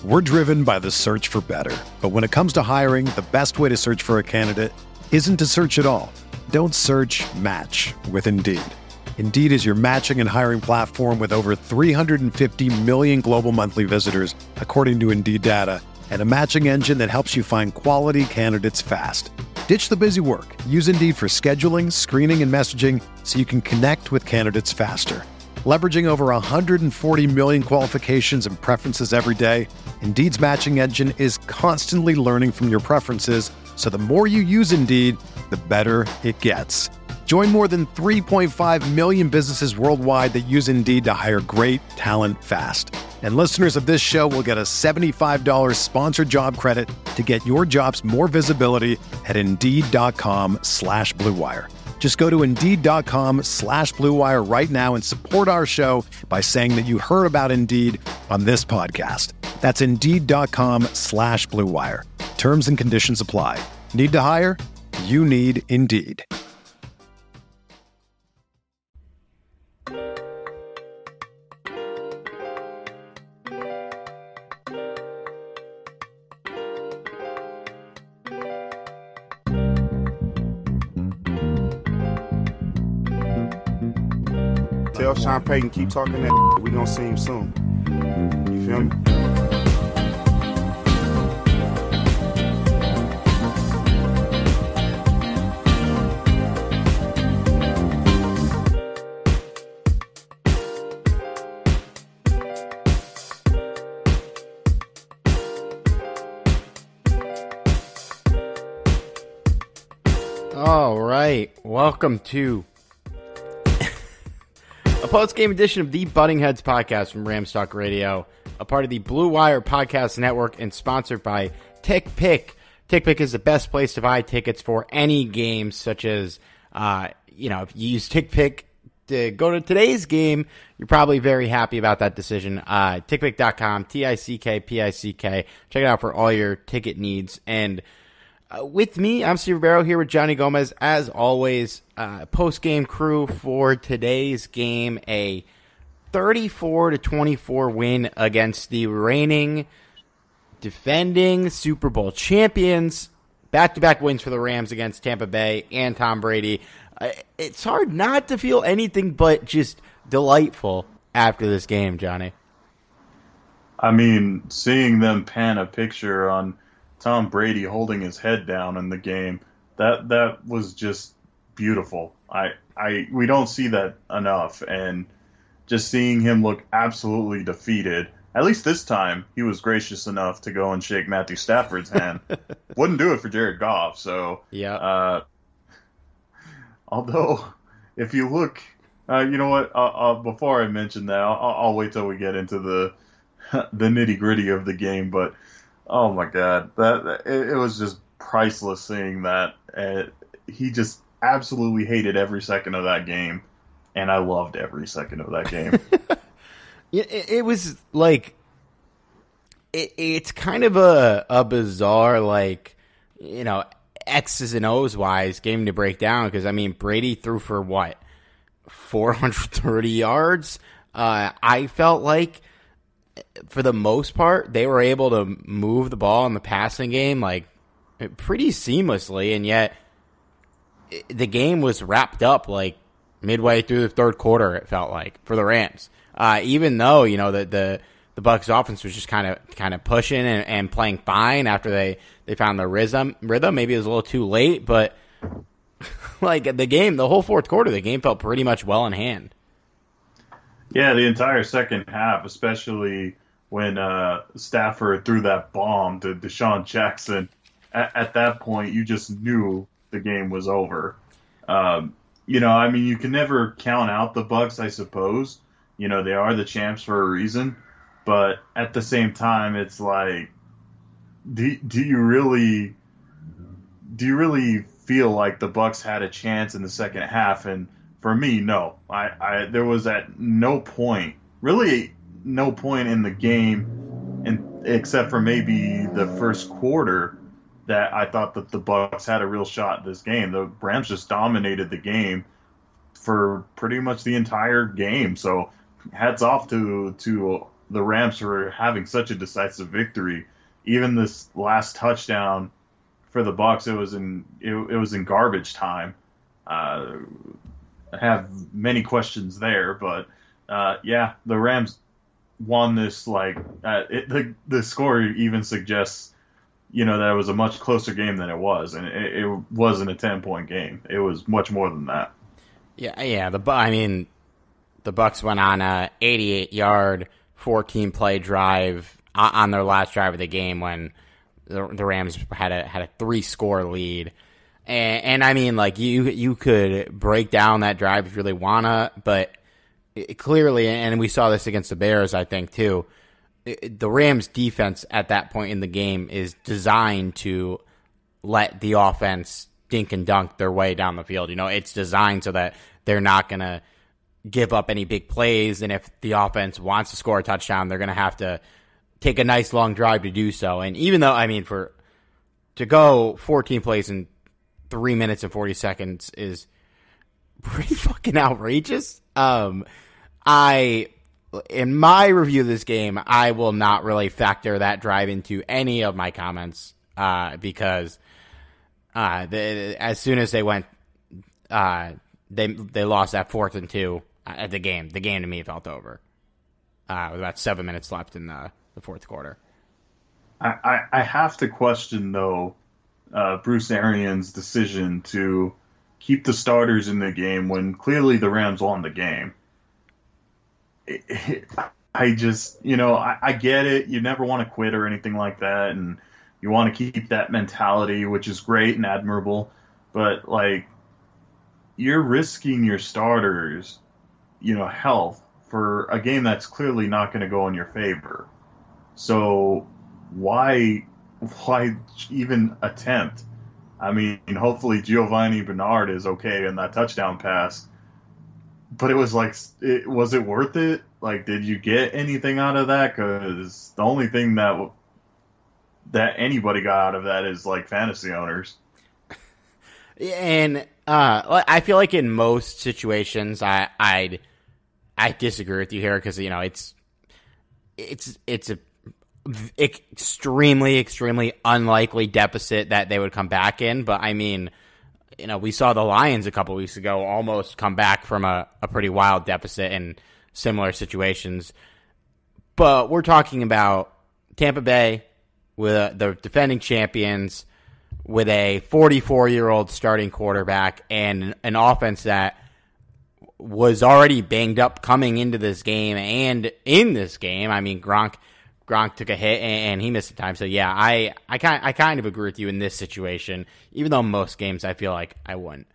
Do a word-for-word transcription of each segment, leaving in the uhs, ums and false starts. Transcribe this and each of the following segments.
We're driven by the search for better. But when it comes to hiring, the best way to search for a candidate isn't to search at all. Don't search, match with Indeed. Indeed is your matching and hiring platform with over three hundred fifty million global monthly visitors, according to Indeed data, and a matching engine that helps you find quality candidates fast. Ditch the busy work. Use Indeed for scheduling, screening, and messaging so you can connect with candidates faster. Leveraging over one hundred forty million qualifications and preferences every day, Indeed's matching engine is constantly learning from your preferences, so the more you use Indeed, the better it gets. Join more than three point five million businesses worldwide that use Indeed to hire great talent fast. And listeners of this show will get a seventy-five dollars sponsored job credit to get your jobs more visibility at Indeed.com slash Blue Wire. Just go to Indeed.com slash Blue Wire right now and support our show by saying that you heard about Indeed on this podcast. That's Indeed.com slash Blue Wire. Terms and conditions apply. Need to hire? You need Indeed. Tell Sean Payton, keep talking that we gonna see him soon. You feel me? All right, welcome to a post-game edition of the Butting Heads podcast from Rams Talk Radio, a part of the Blue Wire Podcast Network and sponsored by TickPick. TickPick is the best place to buy tickets for any games, such as, uh, you know, if you use TickPick to go to today's game, you're probably very happy about that decision. Uh, TickPick dot com, T I C K P I C K. Check it out for all your ticket needs. And Uh, with me, I'm Steve Ribeiro here with Johnny Gomez. As always, uh, post-game crew for today's game, a thirty-four to twenty-four win against the reigning, defending Super Bowl champions. Back-to-back wins for the Rams against Tampa Bay and Tom Brady. Uh, it's hard not to feel anything but just delightful after this game, Johnny. I mean, seeing them pan a picture on Tom Brady holding his head down in the game, that that was just beautiful. I I we don't see that enough, and just seeing him look absolutely defeated. At least this time, he was gracious enough to go and shake Matthew Stafford's hand. Wouldn't do it for Jared Goff. So yeah. Uh, although, if you look, uh, you know what? Uh, uh, before I mention that, I'll, I'll wait till we get into the the nitty gritty of the game, but. Oh my God, that it, it was just priceless seeing that. Uh, he just absolutely hated every second of that game, and I loved every second of that game. it, it was like it, it's kind of a a bizarre, like, you know, X's and O's wise game to break down, because I mean Brady threw for what, four hundred thirty yards. Uh, I felt like, for the most part, they were able to move the ball in the passing game like pretty seamlessly, and yet the game was wrapped up like midway through the third quarter. It felt like for the Rams, uh, even though you know the the the Bucs offense was just kind of kind of pushing and, and playing fine after they, they found the rhythm. Rhythm maybe it was a little too late, but like the game, the whole fourth quarter, the game felt pretty much well in hand. Yeah, the entire second half, especially when uh, Stafford threw that bomb to Deshaun Jackson. At, at that point, you just knew the game was over. Um, you know, I mean, you can never count out the Bucs, I suppose. You know, they are the champs for a reason. But at the same time, it's like, do, do you really do you really feel like the Bucs had a chance in the second half? And for me, no. I, I there was at no point, really no point in the game, and except for maybe the first quarter, that I thought that the Bucs had a real shot at this game. The Rams just dominated the game for pretty much the entire game. So hats off to to the Rams were having such a decisive victory. Even this last touchdown for the Bucs, it was in it, it was in garbage time. Uh, I have many questions there, but uh, yeah, the Rams won this. Like uh, it, the the score even suggests, you know, that it was a much closer game than it was, and it, it wasn't a ten point game. It was much more than that. Yeah, yeah. The I mean, the Bucs went on a eighty-eight yard, fourteen play drive on their last drive of the game when the, the Rams had a had a three score lead, and, and I mean, like you you could break down that drive if you really wanna, but it, clearly, and we saw this against the Bears, I think too. It, the Rams defense at that point in the game is designed to let the offense dink and dunk their way down the field. You know, it's designed so that they're not gonna give up any big plays, and if the offense wants to score a touchdown, they're gonna have to take a nice long drive to do so. And even though, I mean, for to go fourteen plays in three minutes and forty seconds is pretty fucking outrageous. Um, I, in my review of this game, I will not really factor that drive into any of my comments, uh, because, uh, the, as soon as they went, uh, they, they lost that fourth and two at the game. The game to me felt over. Uh, with about seven minutes left in the, the fourth quarter. I, I, I have to question, though, uh, Bruce Arians' decision to keep the starters in the game when clearly the Rams won the game. It, it, I just, you know, I, I get it. You never want to quit or anything like that, and you want to keep that mentality, which is great and admirable. But, like, you're risking your starters, you know, health for a game that's clearly not going to go in your favor. So why why even attempt? I mean, hopefully Giovanni Bernard is okay in that touchdown pass. But it was like, it, was it worth it? Like, did you get anything out of that? Because the only thing that that anybody got out of that is like fantasy owners. And uh, I feel like in most situations, I I'd I disagree with you here because you know it's it's it's a extremely extremely unlikely deficit that they would come back in. But I mean, you know, we saw the Lions a couple weeks ago almost come back from a, a pretty wild deficit in similar situations. But we're talking about Tampa Bay with uh, the defending champions, with a forty-four-year-old starting quarterback and an offense that was already banged up coming into this game and in this game. I mean, Gronk Gronk took a hit and he missed the time. So yeah, I I kind I kind of agree with you in this situation, even though most games I feel like I wouldn't.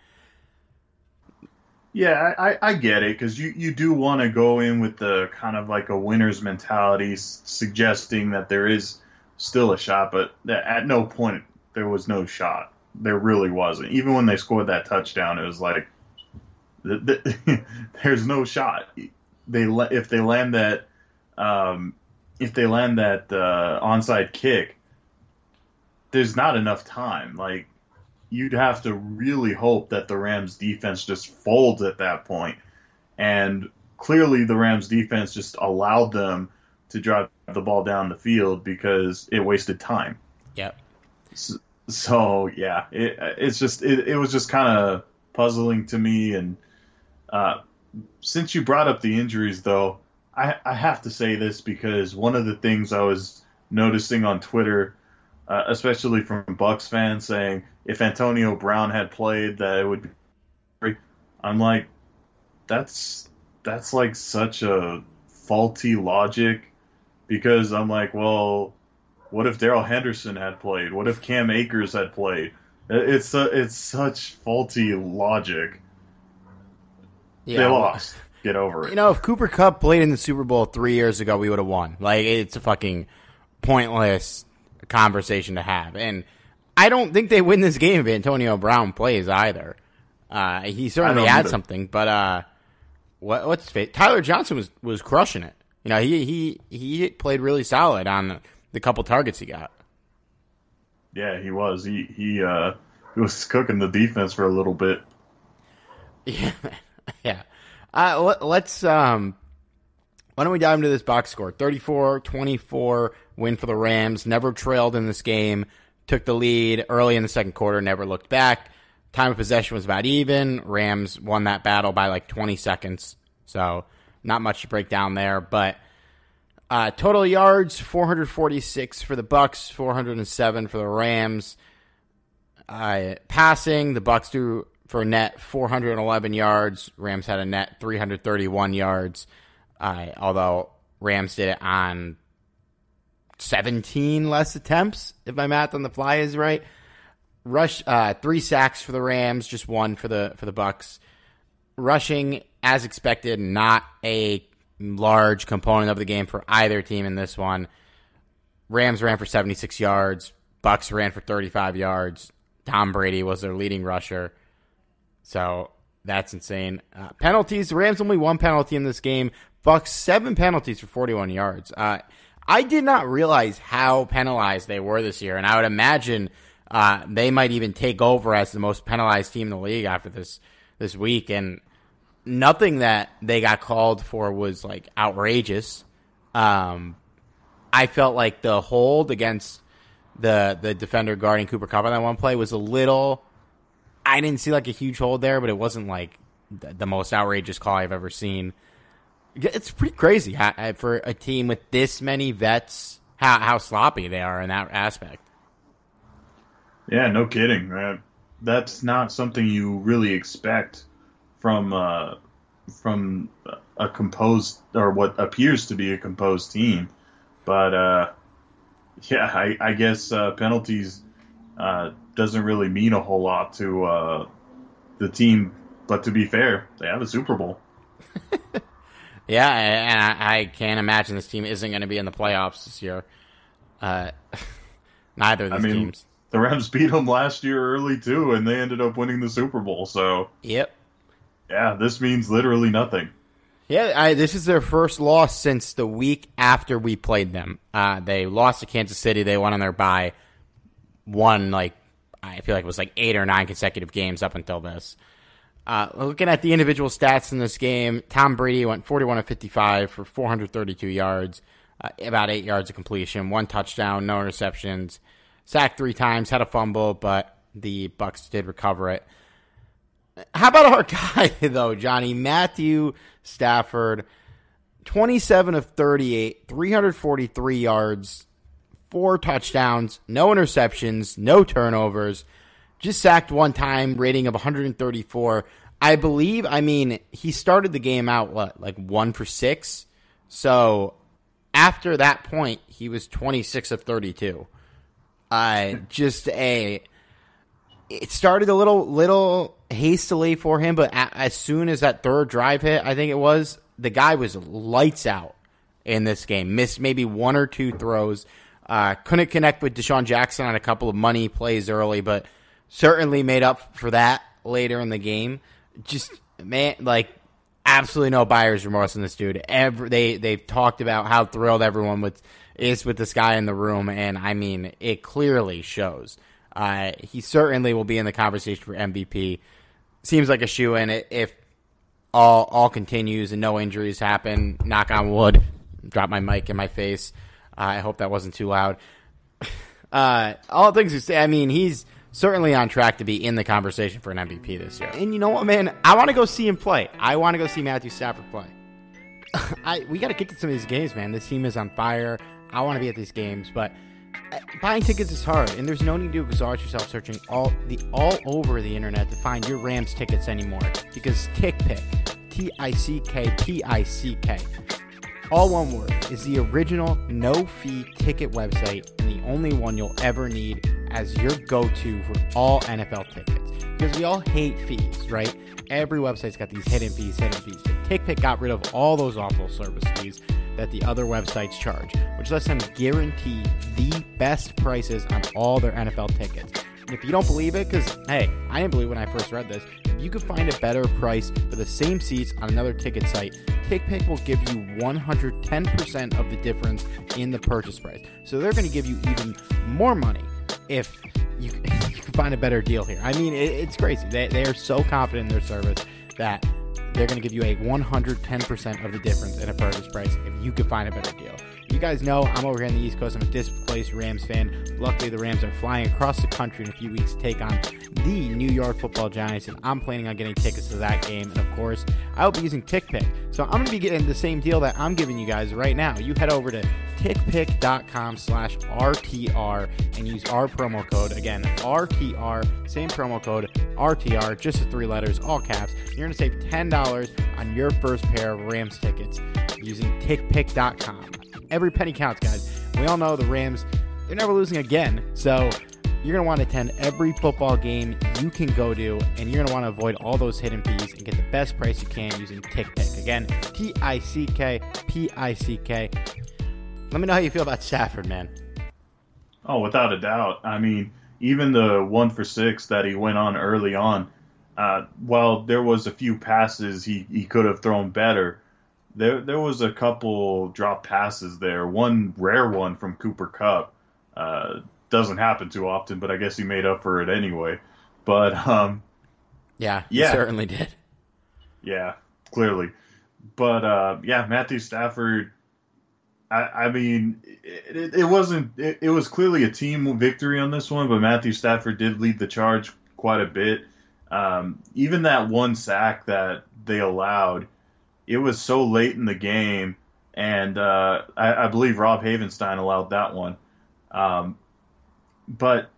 Yeah, I, I get it, because you, you do want to go in with the kind of like a winner's mentality, s- suggesting that there is still a shot, but that at no point there was no shot. There really wasn't. Even when they scored that touchdown, it was like, the, the, there's no shot. They if they land that um, if they land that uh, onside kick, there's not enough time. Like, you'd have to really hope that the Rams defense just folds at that point. And clearly the Rams defense just allowed them to drive the ball down the field because it wasted time. Yep. So, so yeah, it, it's just, it, it was just kind of puzzling to me. And uh, since you brought up the injuries, though, I, I have to say this, because one of the things I was noticing on Twitter, Uh, especially from Bucs fans, saying if Antonio Brown had played, that it would be great. I'm like, that's that's like such a faulty logic, because I'm like, well, what if Darrell Henderson had played? What if Cam Akers had played? It's uh, it's such faulty logic. Yeah, they lost. Get over it. You know, if Cooper Kupp played in the Super Bowl three years ago, we would have won. Like, it's a fucking pointless conversation to have. And I don't think they win this game if Antonio Brown plays either. Uh, he certainly had either. something, but uh, what, what's his face? Tyler Johnson was, was crushing it. You know, he, he he played really solid on the couple targets he got. Yeah, he was. He he uh, he was cooking the defense for a little bit. Yeah, yeah. Uh, let, let's um, Why don't we dive into this box score? thirty-four twenty-four win for the Rams. Never trailed in this game. Took the lead early in the second quarter. Never looked back. Time of possession was about even. Rams won that battle by like twenty seconds. So not much to break down there. But uh, total yards, four hundred forty-six for the Bucs, four hundred seven for the Rams. Uh, passing, the Bucs threw for a net four hundred eleven yards. Rams had a net three hundred thirty-one yards. Uh, although Rams did it on seventeen less attempts, if my math on the fly is right. Rush, uh, three sacks for the Rams, just one for the for the Bucs. Rushing, as expected, not a large component of the game for either team in this one. Rams ran for seventy-six yards. Bucs ran for thirty-five yards. Tom Brady was their leading rusher. So that's insane. Uh, penalties, the Rams only one penalty in this game. Bucs seven penalties for forty-one yards. Uh, I did not realize how penalized they were this year, and I would imagine uh, they might even take over as the most penalized team in the league after this this week. And nothing that they got called for was like outrageous. Um, I felt like the hold against the the defender guarding Cooper Kupp on that one play was a little. I didn't see like a huge hold there, but it wasn't like the, the most outrageous call I've ever seen. It's pretty crazy how, for a team with this many vets, how, how sloppy they are in that aspect. Yeah, no kidding. Uh, that's not something you really expect from uh, from a composed, or what appears to be a composed team. But, uh, yeah, I, I guess uh, penalties uh, doesn't really mean a whole lot to uh, the team. But to be fair, they have a Super Bowl. Yeah, and I, I can't imagine this team isn't going to be in the playoffs this year. Uh, neither of these I mean, teams. The Rams beat them last year early, too, and they ended up winning the Super Bowl. So, yep. Yeah, this means literally nothing. Yeah, I, this is their first loss since the week after we played them. Uh, they lost to Kansas City. They won on their bye. Won, like, I feel like it was like eight or nine consecutive games up until this. Uh, looking at the individual stats in this game, Tom Brady went forty-one of fifty-five for four hundred thirty-two yards, uh, about eight yards of completion, one touchdown, no interceptions, sacked three times, had a fumble, but the Bucs did recover it. How about our guy, though, Johnny? Matthew Stafford, twenty-seven of thirty-eight, three hundred forty-three yards, four touchdowns, no interceptions, no turnovers. Just sacked one time, rating of one hundred thirty-four. I believe, I mean, he started the game out, what, like one for six? So after that point, he was twenty-six of thirty-two. Uh, just a, it started a little, little hastily for him, but a, as soon as that third drive hit, I think it was, the guy was lights out in this game. Missed maybe one or two throws. Uh, couldn't connect with Deshaun Jackson on a couple of money plays early, but certainly made up for that later in the game. Just, man, like, absolutely no buyer's remorse in this dude. Every, they, they've talked about how thrilled everyone with, is with this guy in the room, and, I mean, it clearly shows. Uh, he certainly will be in the conversation for M V P. Seems like a shoo-in if all, all continues and no injuries happen. Knock on wood. Drop my mic in my face. Uh, I hope that wasn't too loud. uh, all things to say, I mean, he's certainly on track to be in the conversation for an M V P this year. And you know what, man? I want to go see him play. I want to go see Matthew Stafford play. I we got to get to some of these games, man. This team is on fire. I want to be at these games, but buying tickets is hard, and there's no need to exhaust yourself searching all the all over the internet to find your Rams tickets anymore. Because TickPick, T I C K P I C K, all one word, is the original no-fee ticket website and the only one you'll ever need as your go-to for all N F L tickets. Because we all hate fees, right? Every website's got these hidden fees, hidden fees. But TickPick got rid of all those awful service fees that the other websites charge, which lets them guarantee the best prices on all their N F L tickets. And if you don't believe it, because, hey, I didn't believe when I first read this, if you could find a better price for the same seats on another ticket site, TickPick will give you one hundred ten percent of the difference in the purchase price. So they're going to give you even more money if you, you can find a better deal here. I mean, it, it's crazy. They, they are so confident in their service that they're going to give you a one hundred ten percent of the difference in a purchase price if you can find a better deal. You guys know I'm over here on the East Coast. I'm a displaced Rams fan. Luckily, the Rams are flying across the country in a few weeks to take on the New York Football Giants, and I'm planning on getting tickets to that game. And of course, I'll be using TickPick. So I'm going to be getting the same deal that I'm giving you guys right now. You head over to tickpick.com slash RTR and use our promo code. Again, R T R, same promo code, R T R, just the three letters, all caps. You're going to save ten dollars on your first pair of Rams tickets using tickpick dot com. Every penny counts, guys. We all know the Rams, they're never losing again. So you're going to want to attend every football game you can go to, and you're going to want to avoid all those hidden fees and get the best price you can using TickPick. Again, T I C K P I C K. Let me know how you feel about Stafford, man. Oh, without a doubt. I mean, even the one for six that he went on early on, uh, while there was a few passes he, he could have thrown better, there there was a couple drop passes there. One rare one from Cooper Kupp. Uh, doesn't happen too often, but I guess he made up for it anyway. But um, yeah, he yeah, certainly did. Yeah, clearly. But uh, yeah, Matthew Stafford. I, I mean, it, it wasn't. It, it was clearly a team victory on this one, but Matthew Stafford did lead the charge quite a bit. Um, even that one sack that they allowed, it was so late in the game, and uh, I, I believe Rob Havenstein allowed that one. Um, but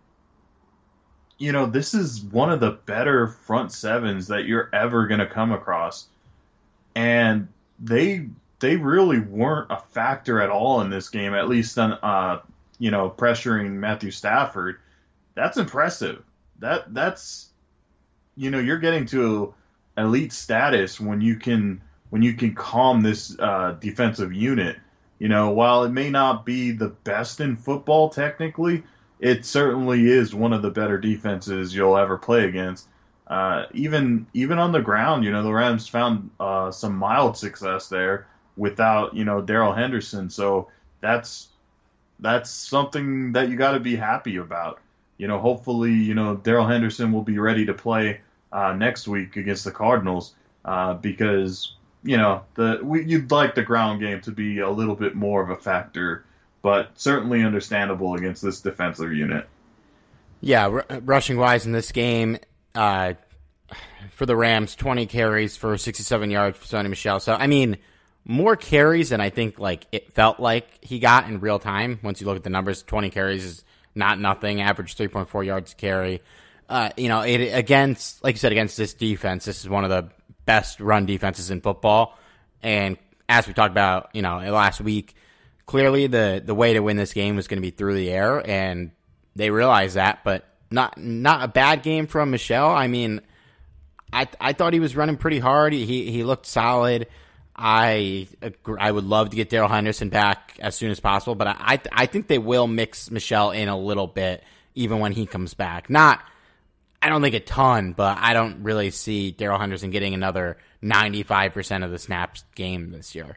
you know, this is one of the better front sevens that you're ever going to come across, and they. They really weren't a factor at all in this game, at least on, uh, you know, pressuring Matthew Stafford. That's impressive. That that's, you know, you're getting to elite status when you can when you can calm this uh, defensive unit. You know, while it may not be the best in football technically, it certainly is one of the better defenses you'll ever play against. Uh, even even on the ground, you know, the Rams found uh, some mild success there without, you know, Darrell Henderson. So that's that's something that you got to be happy about. You know, hopefully, you know, Darrell Henderson will be ready to play uh, next week against the Cardinals uh, because, you know, the we, you'd like the ground game to be a little bit more of a factor, but certainly understandable against this defensive unit. Yeah, r- rushing-wise in this game, uh, for the Rams, twenty carries for sixty-seven yards for Sony Michel. So, I mean, more carries than I think like it felt like he got in real time. Once you look at the numbers, twenty carries is not nothing. Average three point four yards a carry. Uh, you know, it against like you said against this defense, this is one of the best run defenses in football. And as we talked about, you know, last week, clearly the the way to win this game was going to be through the air, and they realized that. But not not a bad game from Michel. I mean, I I thought he was running pretty hard. He he looked solid. I I would love to get Darrell Henderson back as soon as possible, but I I think they will mix Michel in a little bit even when he comes back. Not, I don't think a ton, but I don't really see Darrell Henderson getting another ninety-five percent of the snaps game this year.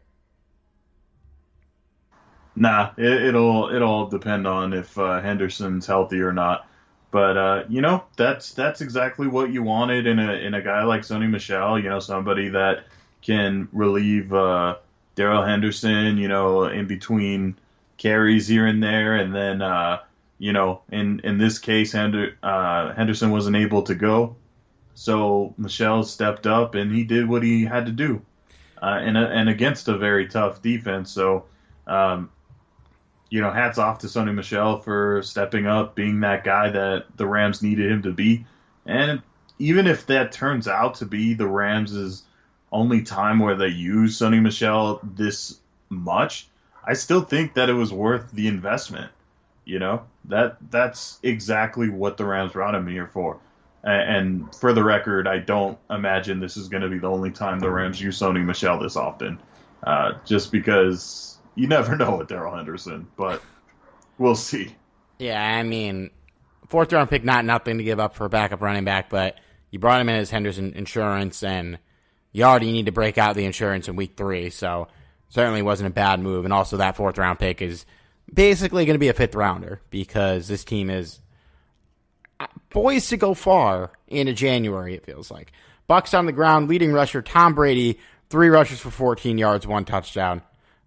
Nah, it, it'll it'll depend on if uh, Henderson's healthy or not. But uh, you know, that's that's exactly what you wanted in a in a guy like Sony Michel. You know, somebody that can relieve uh, Darrell Henderson, you know, in between carries here and there. And then, uh, you know, in, in this case, Hender, uh, Henderson wasn't able to go. So Michel stepped up and he did what he had to do uh, and, and against a very tough defense. So, um, you know, hats off to Sony Michel for stepping up, being that guy that the Rams needed him to be. And even if that turns out to be the Rams' only time where they use Sony Michel this much, I still think that it was worth the investment. You know, that that's exactly what the Rams brought him here for. And for the record, I don't imagine this is going to be the only time the Rams use Sony Michel this often, uh, just because you never know with Darrell Henderson, but we'll see. Yeah, I mean, fourth round pick, not nothing to give up for a backup running back, but you brought him in as Henderson insurance, and you already need to break out the insurance in week three, so certainly wasn't a bad move. And also that fourth round pick is basically going to be a fifth rounder because this team is poised to go far into January, it feels like. Bucks on the ground, leading rusher Tom Brady, three rushes for fourteen yards, one touchdown.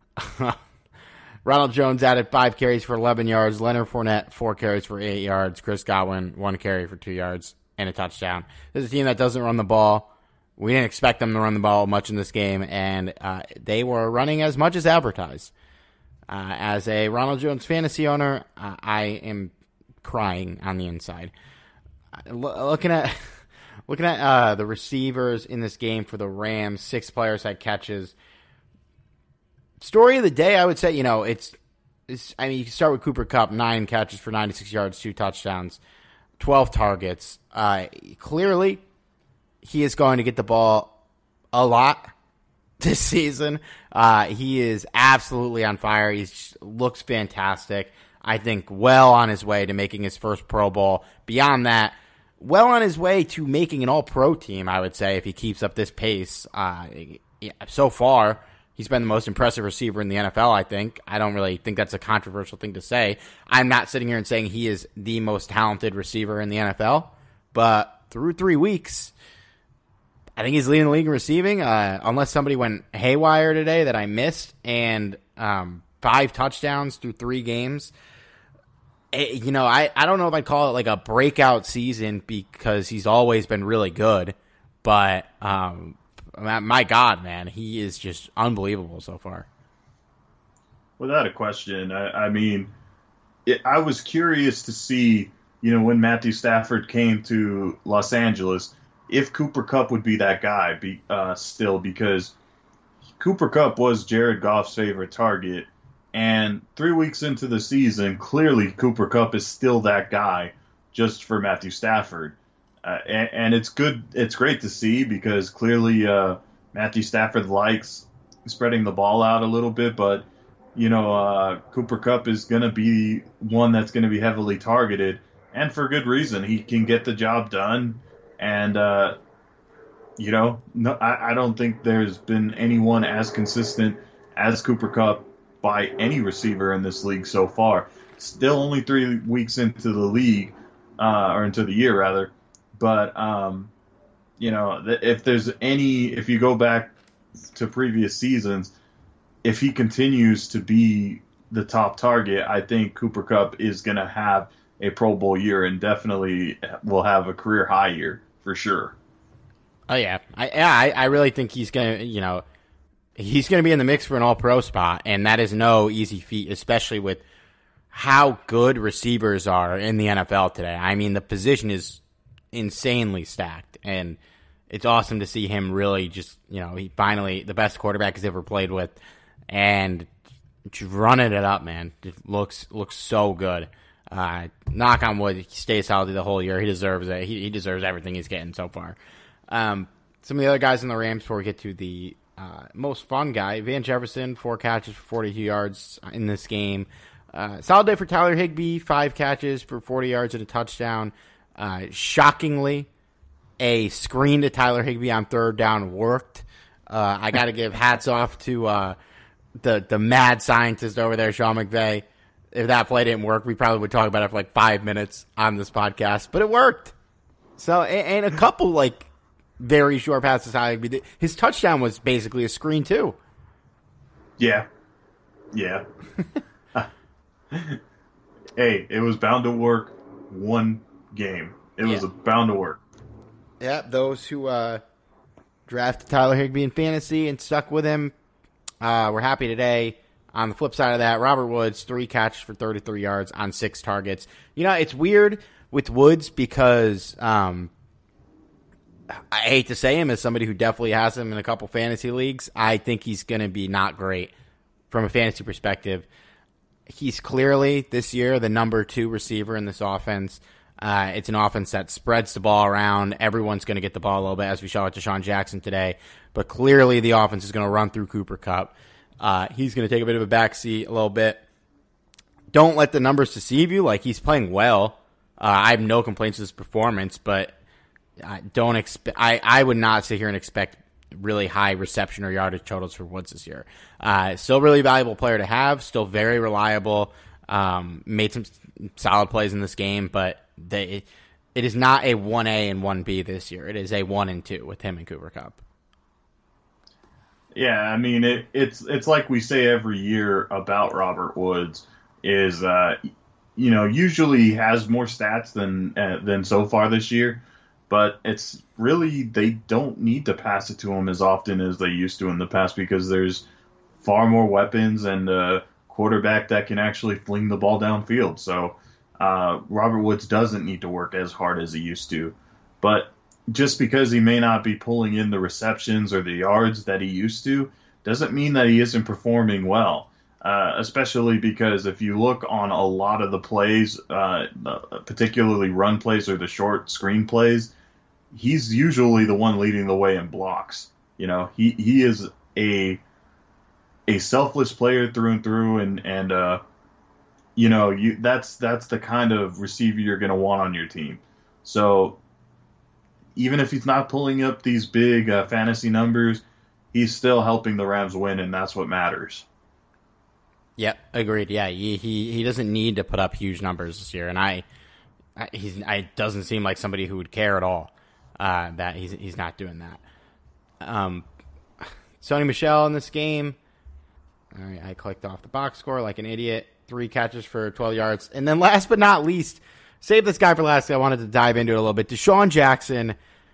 Ronald Jones added five carries for eleven yards. Leonard Fournette, four carries for eight yards. Chris Godwin, one carry for two yards and a touchdown. This is a team that doesn't run the ball. We didn't expect them to run the ball much in this game, and uh, they were running as much as advertised. Uh, as a Ronald Jones fantasy owner, uh, I am crying on the inside. Uh, lo- looking at looking at uh, the receivers in this game for the Rams, six players had catches. Story of the day, I would say, you know, it's, it's I mean, you can start with Cooper Kupp, nine catches for ninety-six yards, two touchdowns, twelve targets. Uh, clearly, he is going to get the ball a lot this season. Uh, he is absolutely on fire. He looks fantastic. I think well on his way to making his first Pro Bowl. Beyond that, well on his way to making an all-pro team, I would say, if he keeps up this pace. Uh, so far, he's been the most impressive receiver in the N F L, I think. I don't really think that's a controversial thing to say. I'm not sitting here and saying he is the most talented receiver in the N F L, but through three weeks, I think he's leading the league in receiving, uh, unless somebody went haywire today that I missed, and um, five touchdowns through three games. It, you know, I, I don't know if I'd call it like a breakout season because he's always been really good, but um, my God, man, he is just unbelievable so far. Without a question. I, I mean, it, I was curious to see, you know, when Matthew Stafford came to Los Angeles, if Cooper Kupp would be that guy be, uh, still, because Cooper Kupp was Jared Goff's favorite target. And three weeks into the season, clearly Cooper Kupp is still that guy just for Matthew Stafford. Uh, and, and it's good. It's great to see because clearly uh, Matthew Stafford likes spreading the ball out a little bit. But, you know, uh, Cooper Kupp is going to be one that's going to be heavily targeted. And for good reason. He can get the job done. And, uh, you know, no, I, I don't think there's been anyone as consistent as Cooper Kupp by any receiver in this league so far. Still only three weeks into the league, uh, or into the year, rather. But, um, you know, if there's any, if you go back to previous seasons, if he continues to be the top target, I think Cooper Kupp is going to have a Pro Bowl year and definitely will have a career high year. For sure. Oh yeah, I yeah, I, I really think he's gonna, you know, he's gonna be in the mix for an All-Pro spot, and that is no easy feat, especially with how good receivers are in the N F L today. I mean, the position is insanely stacked, and it's awesome to see him really just, you know, he finally the best quarterback he's ever played with, and just running it up, man. It looks looks so good. Uh, knock on wood, he stays healthy the whole year. He deserves it. He, he deserves everything he's getting so far. Um, some of the other guys in the Rams before we get to the uh, most fun guy, Van Jefferson, four catches for forty-two yards in this game. Uh, solid day for Tyler Higbee, five catches for forty yards and a touchdown. Uh, shockingly, a screen to Tyler Higbee on third down worked. Uh, I got to give hats off to uh, the the mad scientist over there, Sean McVay. If that play didn't work, we probably would talk about it for like five minutes on this podcast, but it worked. So, and, and a couple like very short passes. His touchdown was basically a screen too. Yeah, yeah. Hey, it was bound to work. One game, it yeah. was bound to work. Yeah, those who uh, drafted Tyler Higbee in fantasy and stuck with him, uh, we're happy today. On the flip side of that, Robert Woods, three catches for thirty-three yards on six targets. You know, it's weird with Woods because um, I hate to say him as somebody who definitely has him in a couple fantasy leagues. I think he's going to be not great from a fantasy perspective. He's clearly, this year, the number two receiver in this offense. Uh, it's an offense that spreads the ball around. Everyone's going to get the ball a little bit, as we saw with Deshaun Jackson today. But clearly the offense is going to run through Cooper Kupp. Uh, he's going to take a bit of a backseat a little bit. Don't let the numbers deceive you. Like, he's playing well. Uh, I have no complaints with his performance, but I don't expect. I, I would not sit here and expect really high reception or yardage totals for Woods this year. Uh, still really valuable player to have. Still very reliable. Um, made some solid plays in this game, but they, it is not a one A and one B this year. It is a one and two with him and Cooper Kupp. Yeah, I mean, it, it's it's like we say every year about Robert Woods is, uh, you know, usually he has more stats than uh, than so far this year, but it's really they don't need to pass it to him as often as they used to in the past because there's far more weapons and a quarterback that can actually fling the ball downfield. So uh, Robert Woods doesn't need to work as hard as he used to, but just because he may not be pulling in the receptions or the yards that he used to doesn't mean that he isn't performing well, uh, especially because if you look on a lot of the plays, uh, particularly run plays or the short screen plays, he's usually the one leading the way in blocks. You know, he, he is a a selfless player through and through, and, and uh, you know, you that's that's the kind of receiver you're going to want on your team. So even if he's not pulling up these big uh, fantasy numbers, he's still helping the Rams win, and that's what matters. Yep, agreed. Yeah, he he, he doesn't need to put up huge numbers this year, and I, I he's I doesn't seem like somebody who would care at all uh, that he's he's not doing that. Um, Sony Michel in this game. All right, I clicked off the box score like an idiot. Three catches for twelve yards, and then last but not least, save this guy for last. I wanted to dive into it a little bit. DeSean Jackson,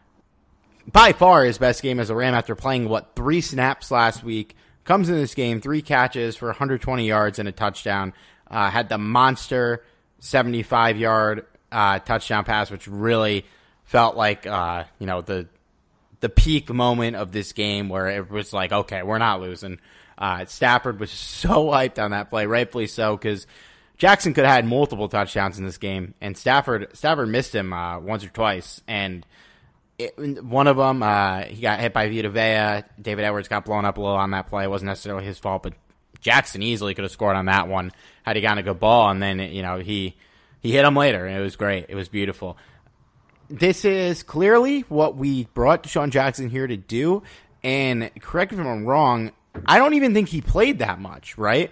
by far his best game as a Ram after playing, what, three snaps last week. Comes in this game, three catches for one hundred twenty yards and a touchdown. Uh, had the monster seventy-five-yard uh, touchdown pass, which really felt like, uh, you know, the the peak moment of this game where it was like, okay, we're not losing. Uh, Stafford was so hyped on that play, rightfully so, because Jackson could have had multiple touchdowns in this game, and Stafford Stafford missed him uh, once or twice, and it, one of them, uh, he got hit by Vita Vea. David Edwards got blown up a little on that play. It wasn't necessarily his fault, but Jackson easily could have scored on that one had he gotten a good ball, and then, you know, he he hit him later, and it was great. It was beautiful. This is clearly what we brought DeSean Jackson here to do, and correct me if I'm wrong, I don't even think he played that much, right?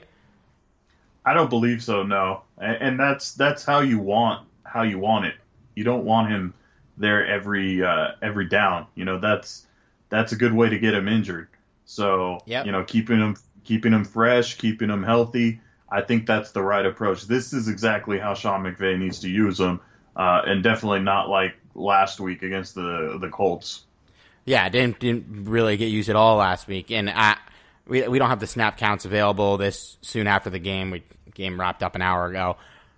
I don't believe so, no. And, and that's that's how you want how you want it. You don't want him there every uh, every down. You know, that's that's a good way to get him injured. So, yep. you know, keeping him keeping him fresh, keeping him healthy, I think that's the right approach. This is exactly how Sean McVay needs to use him, uh, and definitely not like last week against the the Colts. Yeah, didn't didn't really get used at all last week, and I. We we don't have the snap counts available this soon after the game. We game wrapped up an hour ago.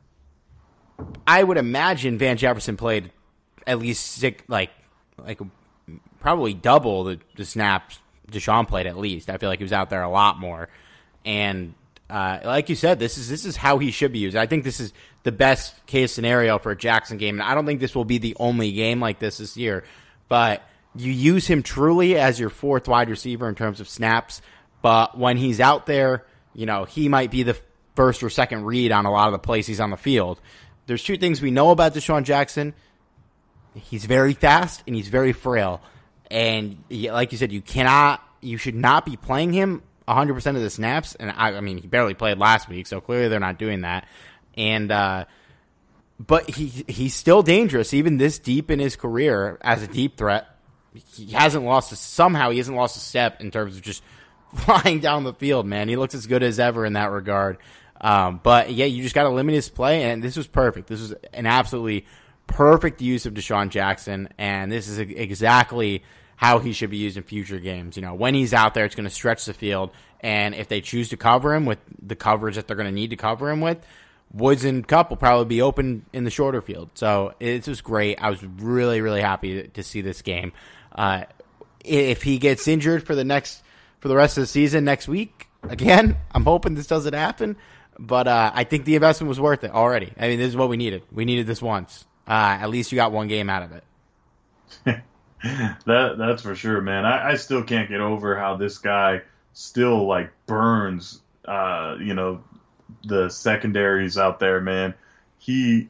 I would imagine Van Jefferson played at least six, like like probably double the, the snaps DeSean played at least. I feel like he was out there a lot more. And uh, like you said, this is this is how he should be used. I think this is the best case scenario for a Jackson game. And I don't think this will be the only game like this this year. But you use him truly as your fourth wide receiver in terms of snaps. But when he's out there, you know, he might be the first or second read on a lot of the plays he's on the field. There's two things we know about DeSean Jackson. He's very fast and he's very frail. And like you said, you cannot, you should not be playing him one hundred percent of the snaps. And I, I mean, he barely played last week, so clearly they're not doing that. And, uh, but he he's still dangerous, even this deep in his career as a deep threat. He hasn't lost, a, somehow he hasn't lost a step in terms of just flying down the field, man. He looks as good as ever in that regard. Um, but, yeah, you just got to limit his play, and this was perfect. This was an absolutely perfect use of DeSean Jackson, and this is exactly how he should be used in future games. You know, when he's out there, it's going to stretch the field, and if they choose to cover him with the coverage that they're going to need to cover him with, Woods and Kupp will probably be open in the shorter field. So it was great. I was really, really happy to see this game. Uh, if he gets injured for the next for the rest of the season next week, again, I'm hoping this doesn't happen. But uh, I think the investment was worth it already. I mean, this is what we needed. We needed this once. Uh, at least you got one game out of it. that that's for sure, man. I, I still can't get over how this guy still like burns. Uh, you know, the secondaries out there, man. He,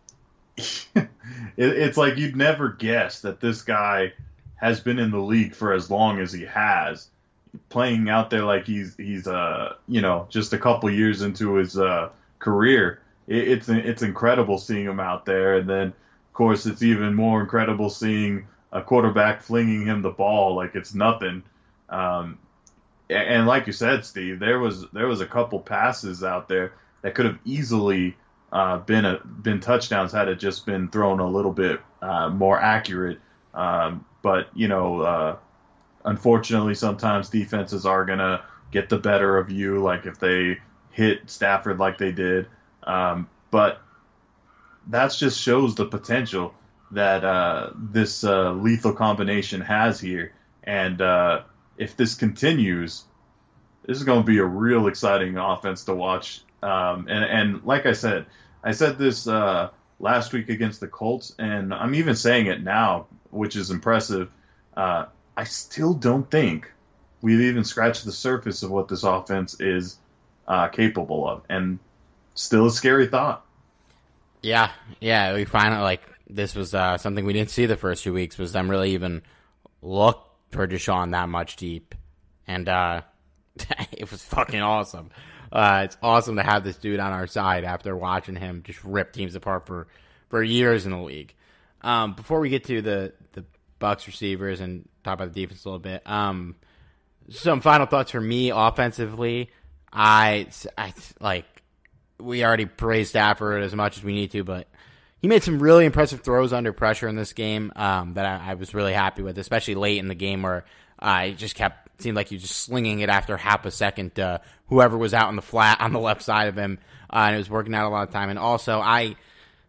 it, it's like you'd never guess that this guy has been in the league for as long as he has, playing out there like he's he's uh you know just a couple years into his uh career. It, it's it's incredible seeing him out there, and then of course, it's even more incredible seeing a quarterback flinging him the ball like it's nothing. Um, and like you said, Steve, there was there was a couple passes out there that could have easily uh, been a been touchdowns had it just been thrown a little bit uh, more accurate. Um, but you know, uh, unfortunately, sometimes defenses are gonna get the better of you, like if they hit Stafford like they did. Um, but that just shows the potential that uh, this uh, lethal combination has here. And uh, if this continues, this is going to be a real exciting offense to watch. Um, and, and like I said, I said this uh, last week against the Colts, and I'm even saying it now, which is impressive. Uh, I still don't think we've even scratched the surface of what this offense is uh, capable of. And still a scary thought. Yeah, yeah, we finally, like, this was uh, something we didn't see the first few weeks, was them really even look for Deshaun that much deep. And uh, it was fucking awesome. Uh, it's awesome to have this dude on our side after watching him just rip teams apart for, for years in the league. Um, before we get to the, the Bucs receivers and talk about the defense a little bit, um, some final thoughts for me offensively. I, I like, we already praised Stafford as much as we need to, but he made some really impressive throws under pressure in this game um, that I, I was really happy with, especially late in the game where uh, he just kept, seemed like he was just slinging it after half a second to whoever was out in the flat on the left side of him, uh, and it was working out a lot of time. And also, I,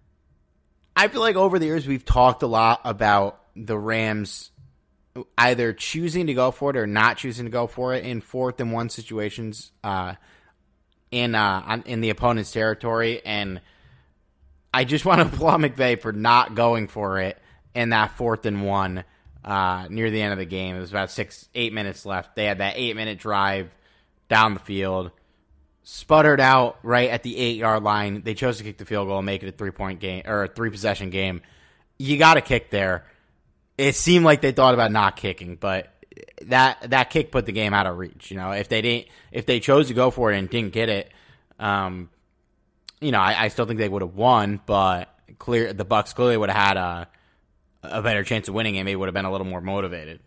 I feel like over the years we've talked a lot about the Rams either choosing to go for it or not choosing to go for it in fourth and one situations uh, in uh, in the opponent's territory, and I just want to applaud McVay for not going for it in that fourth and one uh, near the end of the game. It was about six, eight minutes left. They had that eight-minute drive down the field, sputtered out right at the eight-yard line. They chose to kick the field goal and make it a three-point game or a three-possession game. You got to kick there. It seemed like they thought about not kicking, but that that kick put the game out of reach. You know, if they didn't, if they chose to go for it and didn't get it, um, you know, I, I still think they would have won. But clear, the Bucs clearly would have had a a better chance of winning it. Maybe would have been a little more motivated.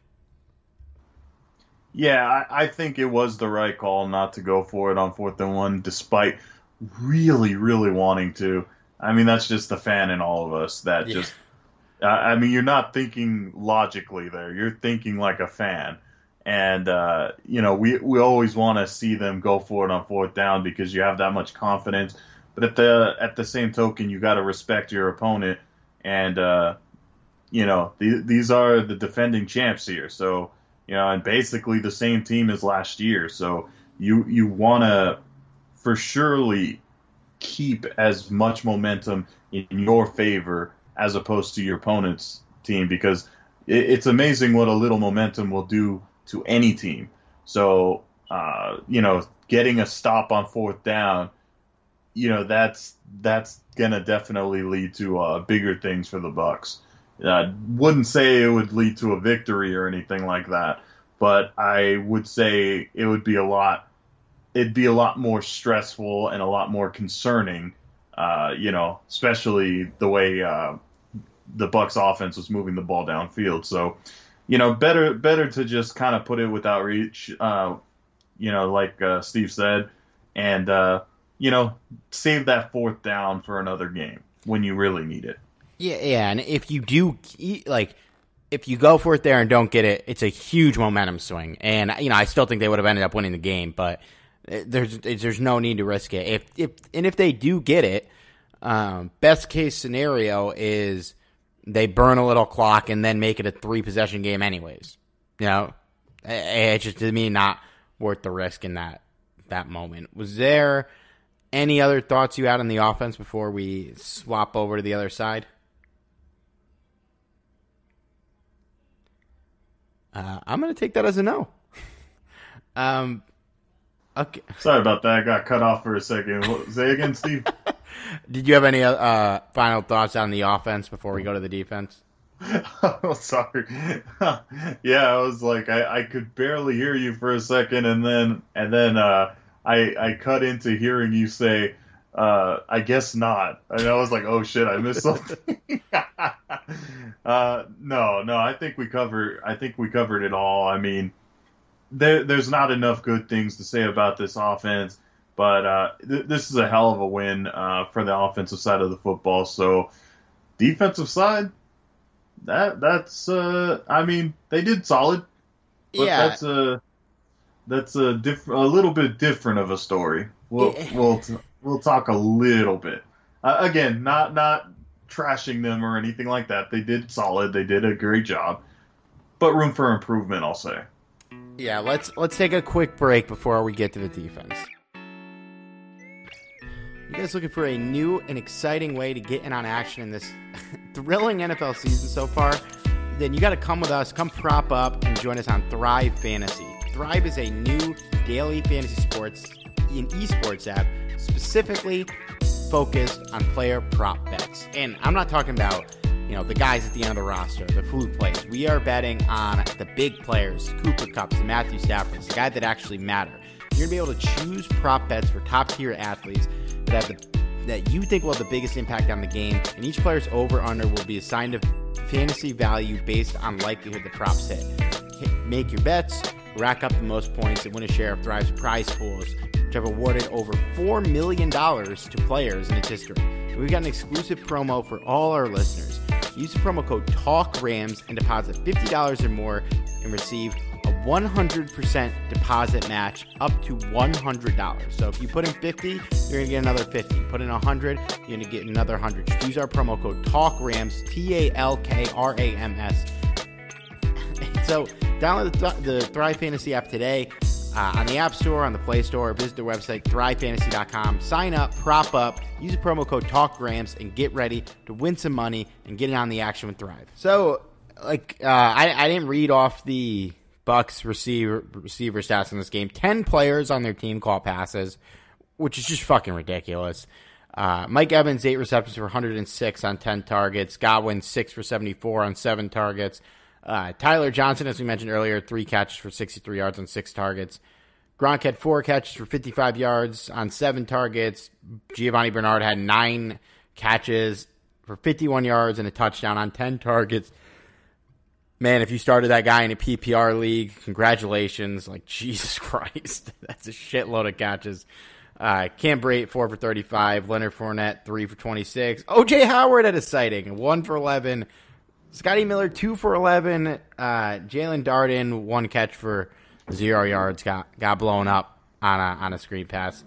Yeah, I, I think it was the right call not to go for it on fourth and one, despite really, really wanting to. I mean, that's just the fan in all of us that Yeah. just. Uh, I mean, you're not thinking logically there. You're thinking like a fan. And, uh, you know, we, we always want to see them go for it on fourth down because you have that much confidence. But at the at the same token, you got to respect your opponent. And, uh, you know, th- these are the defending champs here. So, you know, and basically the same team as last year. So you, you want to for surely keep as much momentum in your favor as opposed to your opponent's team, because it, it's amazing what a little momentum will do to any team. So, uh, you know, getting a stop on fourth down, you know, that's that's gonna definitely lead to uh, bigger things for the Bucs. I wouldn't say it would lead to a victory or anything like that, but I would say it would be a lot. It'd be a lot more stressful and a lot more concerning. Uh, you know, especially the way uh, the Bucs offense was moving the ball downfield. So, you know, better better to just kind of put it without reach, uh, you know, like uh, Steve said, and, uh, you know, save that fourth down for another game when you really need it. Yeah, yeah, and if you do, like, if you go for it there and don't get it, it's a huge momentum swing. And, you know, I still think they would have ended up winning the game, but there's there's no need to risk it. If if and if they do get it, um, best case scenario is they burn a little clock and then make it a three possession game anyways. You know, it's just to me not worth the risk in that that moment. Was there any other thoughts you had on the offense before we swap over to the other side? Uh, I'm going to take that as a no. um. Okay. Sorry about that. I got cut off for a second. What, say again, Steve. Did you have any uh, final thoughts on the offense before we go to the defense? Oh, sorry. Yeah, I was like, I, I could barely hear you for a second, and then and then uh, I I cut into hearing you say, uh, Uh, I guess not. I, mean, I was like, oh shit, I missed something. uh, no, no, I think we covered. I think we covered it all. I mean, there, there's not enough good things to say about this offense, but uh, th- this is a hell of a win uh, for the offensive side of the football. So, defensive side, that that's. Uh, I mean, they did solid, but yeah. that's a that's a diff- a little bit different of a story. We'll Yeah. we'll. T- We'll talk a little bit. Uh, again, not not trashing them or anything like that. They did solid. They did a great job. But room for improvement, I'll say. Yeah, let's let's take a quick break before we get to the defense. You guys looking for a new and exciting way to get in on action in this thrilling N F L season so far? Then you got to come with us, come prop up, and join us on Thrive Fantasy. Thrive is a new daily fantasy sports and esports app specifically focused on player prop bets. And I'm not talking about, you know, the guys at the end of the roster, the fluke plays. We are betting on the big players, Cooper Kupps, the Matthew Staffords, the guy that actually matter. You're going to be able to choose prop bets for top-tier athletes that have the, that you think will have the biggest impact on the game, and each player's over-under will be assigned a fantasy value based on likelihood the props hit. Make your bets, rack up the most points, and win a share of Thrive's prize pools, which have awarded over four million dollars to players in its history. And we've got an exclusive promo for all our listeners. Use the promo code TALKRAMS and deposit fifty dollars or more and receive a one hundred percent deposit match up to one hundred dollars. So if you put in fifty, you're going to get another fifty. Put in one hundred, you're going to get another one hundred. Just use our promo code TALKRAMS, T A L K R A M S. So download the, the Thrive Fantasy app today. Uh, on the App Store, on the Play Store, or visit their website, thrive fantasy dot com. Sign up, prop up, use the promo code TALKRAMS, and get ready to win some money and get in on the action with Thrive. So, like, uh, I, I didn't read off the Bucs receiver receiver stats in this game. Ten players on their team caught passes, which is just fucking ridiculous. Uh, Mike Evans, eight receptions for one hundred six on ten targets. Godwin, six for seventy-four on seven targets. Uh, Tyler Johnson, as we mentioned earlier, three catches for sixty-three yards on six targets. Gronk had four catches for fifty-five yards on seven targets. Giovanni Bernard had nine catches for fifty-one yards and a touchdown on ten targets. Man, if you started that guy in a P P R league, congratulations. Like, Jesus Christ. That's a shitload of catches. Uh, Cam Brate, four for thirty-five. Leonard Fournette, three for twenty-six. O J Howard had a sighting, one for eleven. Scotty Miller, two for eleven. Uh, Jalen Darden, one catch for zero yards, got got blown up on a on a screen pass.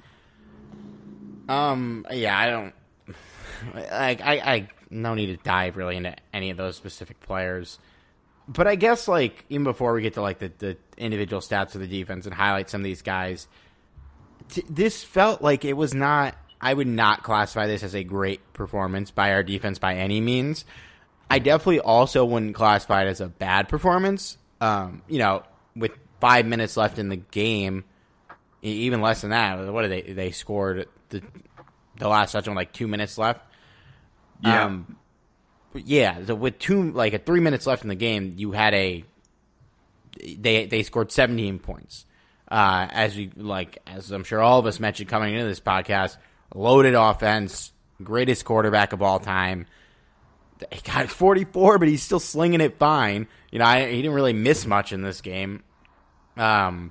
Um, yeah, I don't like. I, I no need to dive really into any of those specific players, but I guess like even before we get to like the, the individual stats of the defense and highlight some of these guys, t- this felt like it was not. I would not classify this as a great performance by our defense by any means. I definitely also wouldn't classify it as a bad performance. Um, you know, with five minutes left in the game, even less than that. What did they they scored the the last touchdown with like two minutes left? Yeah, um, yeah. So with two like a three minutes left in the game, you had a they they scored seventeen points. Uh, as we like, as I'm sure all of us mentioned coming into this podcast, loaded offense, greatest quarterback of all time. He got forty-four, but he's still slinging it fine. You know, I, he didn't really miss much in this game. Um,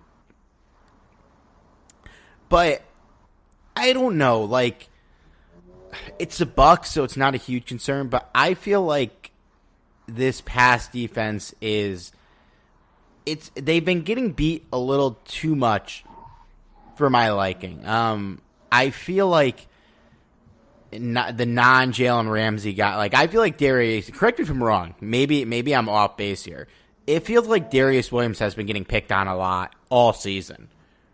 but I don't know. Like, it's the Bucs, so it's not a huge concern. But I feel like this pass defense is it's they've been getting beat a little too much for my liking. Um, I feel like. Not, the non-Jalen Ramsey guy, like I feel like Darius. Correct me if I'm wrong. Maybe maybe I'm off base here. It feels like Darius Williams has been getting picked on a lot all season.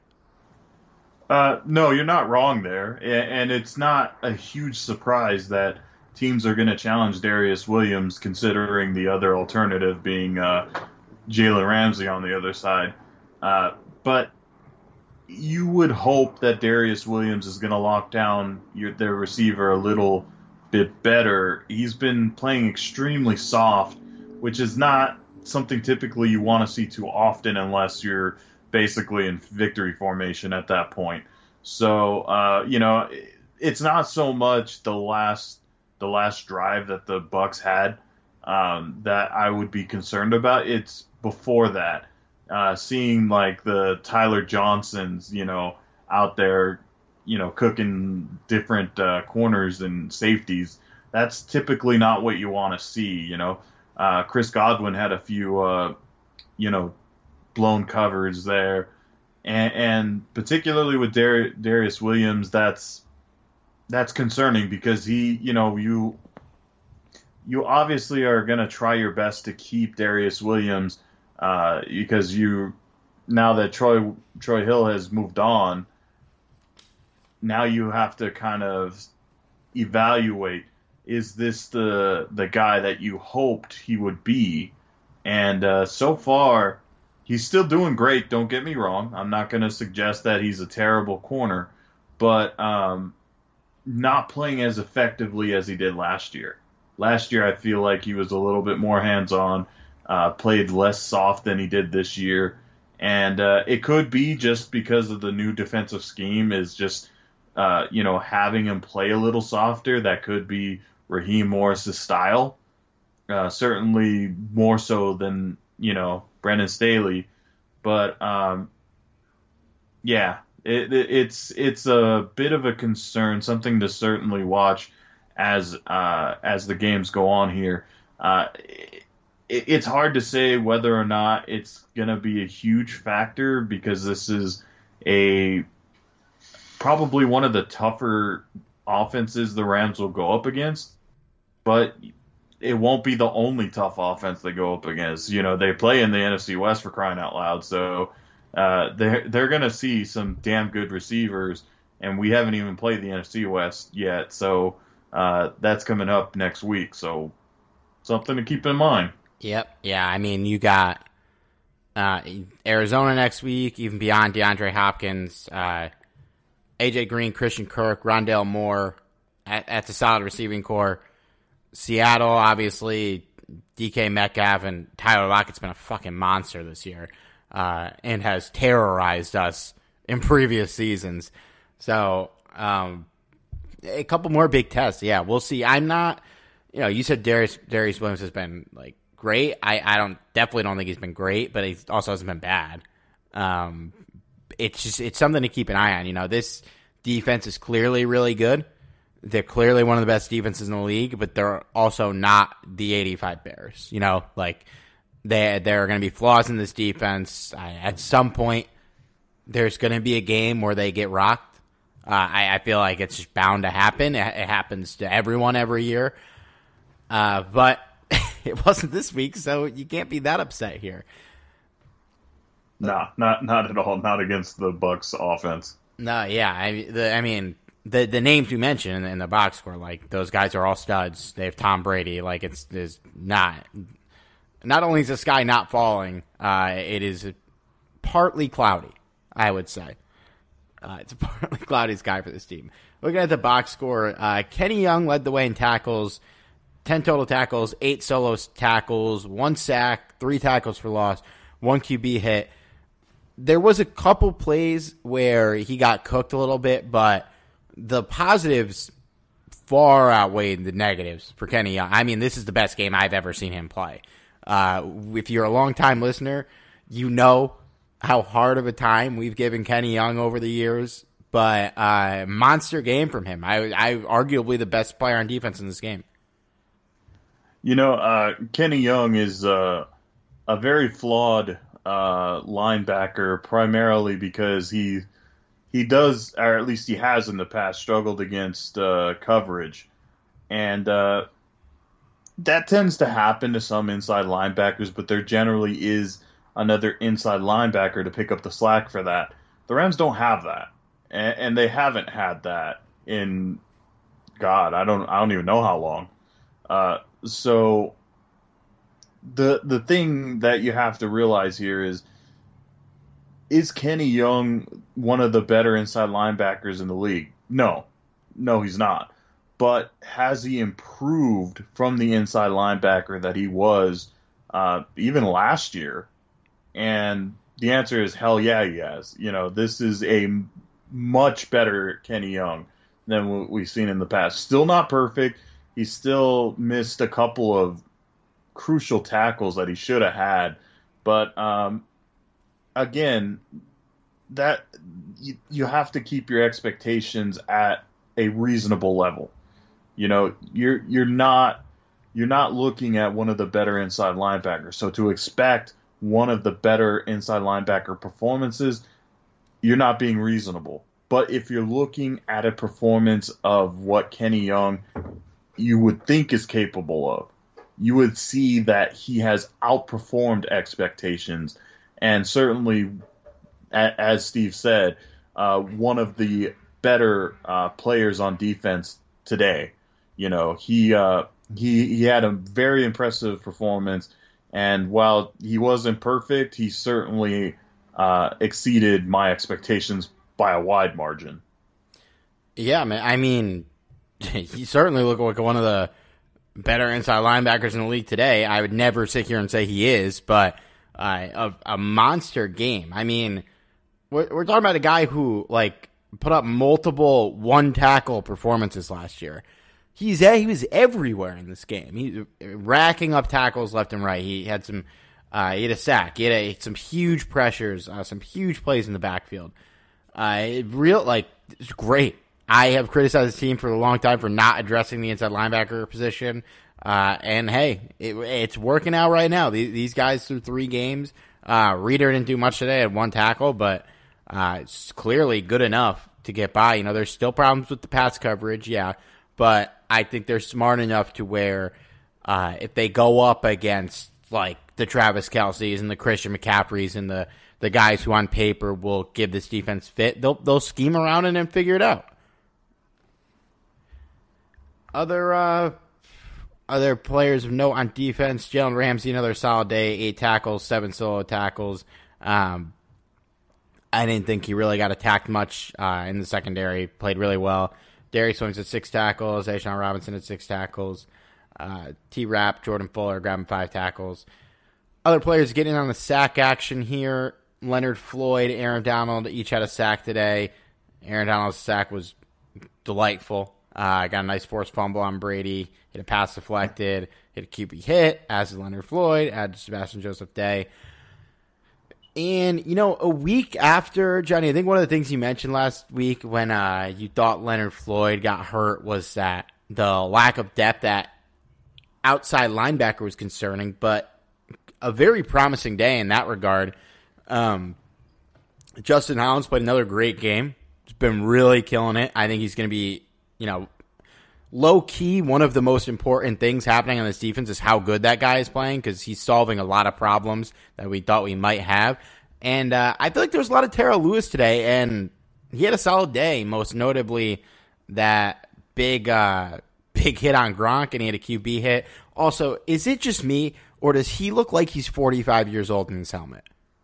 Uh, no, you're not wrong there, and it's not a huge surprise that teams are going to challenge Darius Williams, considering the other alternative being uh, Jalen Ramsey on the other side. Uh, but you would hope that Darius Williams is going to lock down your, their receiver a little bit better. He's been playing extremely soft, which is not something typically you want to see too often unless you're basically in victory formation at that point. So, uh, you know, it's not so much the last the last drive that the Bucks had um, that I would be concerned about. It's before that, uh, seeing like the Tyler Johnsons, you know, out there, you know, cooking different uh, corners and safeties. That's typically not what you want to see. You know, uh, Chris Godwin had a few, uh, you know, blown covers there. And, and particularly with Dar- Darius Williams, that's that's concerning because he, you know, you you obviously are going to try your best to keep Darius Williams uh, because you now that Troy Troy Hill has moved on, now you have to kind of evaluate, is this the the guy that you hoped he would be? And uh, so far, he's still doing great, don't get me wrong. I'm not going to suggest that he's a terrible corner, but um, not playing as effectively as he did last year. Last year, I feel like he was a little bit more hands-on, uh, played less soft than he did this year. And uh, it could be just because of the new defensive scheme is just, uh, you know, having him play a little softer. That could be Raheem Morris's style. Uh, certainly more so than, you know, Brendan Staley, but um, yeah, it, it, it's it's a bit of a concern, something to certainly watch as uh, as the games go on here. Uh, it, it's hard to say whether or not it's going to be a huge factor because this is a probably one of the tougher offenses the Rams will go up against, but it won't be the only tough offense they go up against. You know, they play in the N F C West for crying out loud, so uh, they're, they're going to see some damn good receivers, and we haven't even played the N F C West yet, so uh, that's coming up next week, so something to keep in mind. Yep, yeah, I mean, you got uh, Arizona next week, even beyond DeAndre Hopkins, uh, A J Green, Christian Kirk, Rondale Moore at, at the solid receiving core. Seattle, obviously, D K Metcalf and Tyler Lockett's been a fucking monster this year uh, and has terrorized us in previous seasons. So, um, a couple more big tests. Yeah, we'll see. I'm not, you know, you said Darius, Darius Williams has been, like, great. I, I don't definitely don't think he's been great, but he also hasn't been bad. Um, it's just, it's something to keep an eye on. You know, this defense is clearly really good. They're clearly one of the best defenses in the league, but they're also not the eighty-five Bears. You know, like they there are going to be flaws in this defense. I, at some point, there's going to be a game where they get rocked. Uh, I, I feel like it's just bound to happen. It, it happens to everyone every year, uh, but it wasn't this week, so you can't be that upset here. Nah, not not at all. Not against the Bucks offense. No, yeah, I, the, I mean. The the names you mentioned in the box score, like those guys are all studs. They have Tom Brady. Like it's, it's not. Not only is the sky not falling, uh, it is partly cloudy. I would say uh, it's a partly cloudy sky for this team. Looking at the box score, uh, Kenny Young led the way in tackles, ten total tackles, eight solo tackles, one sack, three tackles for loss, one Q B hit. There was a couple plays where he got cooked a little bit, but the positives far outweighed the negatives for Kenny Young. I mean, this is the best game I've ever seen him play. Uh, if you're a longtime listener, you know how hard of a time we've given Kenny Young over the years. But uh, monster game from him. I, I arguably the best player on defense in this game. You know, uh, Kenny Young is uh, a very flawed uh, linebacker, primarily because he he does, or at least he has in the past, struggled against uh, coverage. And uh, that tends to happen to some inside linebackers, but there generally is another inside linebacker to pick up the slack for that. The Rams don't have that, and, and they haven't had that in, God, I don't, I don't even know how long. Uh, so the the thing that you have to realize here is, is Kenny Young one of the better inside linebackers in the league? No, no, he's not. But has he improved from the inside linebacker that he was uh, even last year? And the answer is hell yeah, he has. You know, this is a much better Kenny Young. than what we've seen in the past. Still not perfect. He still missed a couple of crucial tackles that he should have had. But um, again, that you, you have to keep your expectations at a reasonable level. You know, you're you're not you're not looking at one of the better inside linebackers. So to expect one of the better inside linebacker performances, you're not being reasonable. But if you're looking at a performance of what Kenny Young you would think is capable of, you would see that he has outperformed expectations. And certainly, as Steve said, uh, one of the better uh, players on defense today. You know, he uh, he he had a very impressive performance, and while he wasn't perfect, he certainly uh, exceeded my expectations by a wide margin. Yeah, man. I mean, he certainly looked like one of the better inside linebackers in the league today. I would never sit here and say he is, but uh, a, a monster game. I mean, we're, we're talking about a guy who like put up multiple one tackle performances last year. He's he was everywhere in this game. He racking up tackles left and right. He had some, uh, he had a sack. He had a, some huge pressures, uh, some huge plays in the backfield. Uh, real like it's great. I have criticized the team for a long time for not addressing the inside linebacker position, uh, and hey, it, it's working out right now. These, these guys through three games. Uh, Reader didn't do much today. Had one tackle, but uh, it's clearly good enough to get by. You know, there's still problems with the pass coverage, yeah. But I think they're smart enough to where uh, if they go up against like the Travis Kelce's and the Christian McCaffrey's and the, the guys who on paper will give this defense fit, they'll they'll scheme around it and figure it out. Other uh, other players of note on defense: Jalen Ramsey, another solid day, eight tackles, seven solo tackles. Um, I didn't think he really got attacked much uh, in the secondary. Played really well. Darius Williams at six tackles. A'Shawn Robinson at six tackles. Uh, T-Rap, Jordan Fuller grabbing five tackles. Other players getting on the sack action here. Leonard Floyd, Aaron Donald each had a sack today. Aaron Donald's sack was delightful. Uh, got a nice forced fumble on Brady. Hit a pass deflected. Hit a Q B hit, as did Leonard Floyd, as did Sebastian Joseph Day. And, you know, a week after, Johnny, I think one of the things you mentioned last week when uh, you thought Leonard Floyd got hurt was that the lack of depth at outside linebacker was concerning, but a very promising day in that regard. Um, Justin Hollins played another great game. He's been really killing it. I think he's going to be, you know, low-key, one of the most important things happening on this defense is how good that guy is playing because he's solving a lot of problems that we thought we might have. And uh, I feel like there was a lot of Terrell Lewis today, and he had a solid day, most notably that big uh, big hit on Gronk, and he had a Q B hit. Also, is it just me, or does he look like he's forty-five years old in his helmet?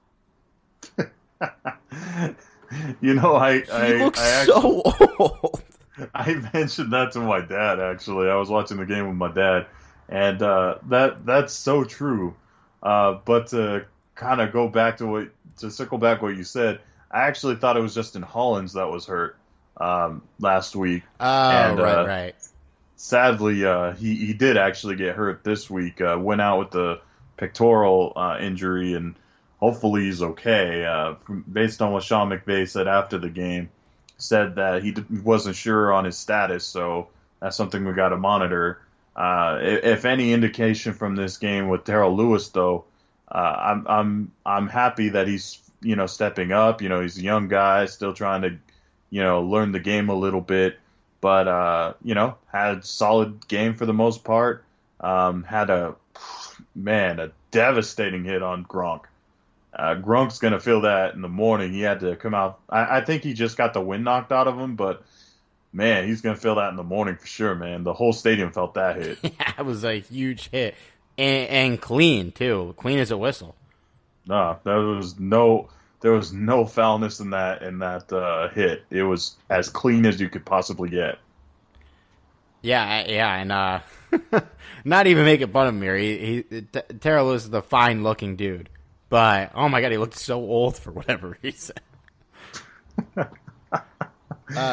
You know, I... He I, looks I actually... so old. I mentioned that to my dad, actually. I was watching the game with my dad, and uh, that that's so true. Uh, but to kind of go back to what, to circle back what you said, I actually thought it was Justin Hollins that was hurt um, last week. Oh, and, right, uh, right. Sadly, uh, he, he did actually get hurt this week. Uh, went out with the pectoral uh, injury, and hopefully he's okay. Uh, based on what Sean McVay said after the game, said that he wasn't sure on his status, so that's something we got to monitor. Uh, if any indication from this game with Terrell Lewis, though, uh, I'm I'm I'm happy that he's you know stepping up. You know, he's a young guy, still trying to you know learn the game a little bit, but uh, you know had a solid game for the most part. Um, had a man a devastating hit on Gronk. Uh, Gronk's going to feel that in the morning. He had to come out. I, I think he just got the wind knocked out of him, but, man, he's going to feel that in the morning for sure, man. The whole stadium felt that hit. Yeah, it was a huge hit. And, and clean, too. Clean as a whistle. No, there was no there was no foulness in that in that uh, hit. It was as clean as you could possibly get. Yeah, yeah, and uh, not even making fun of him here. He, he, T- Terrell Lewis is a fine-looking dude. But, oh my God, he looked so old for whatever reason. uh,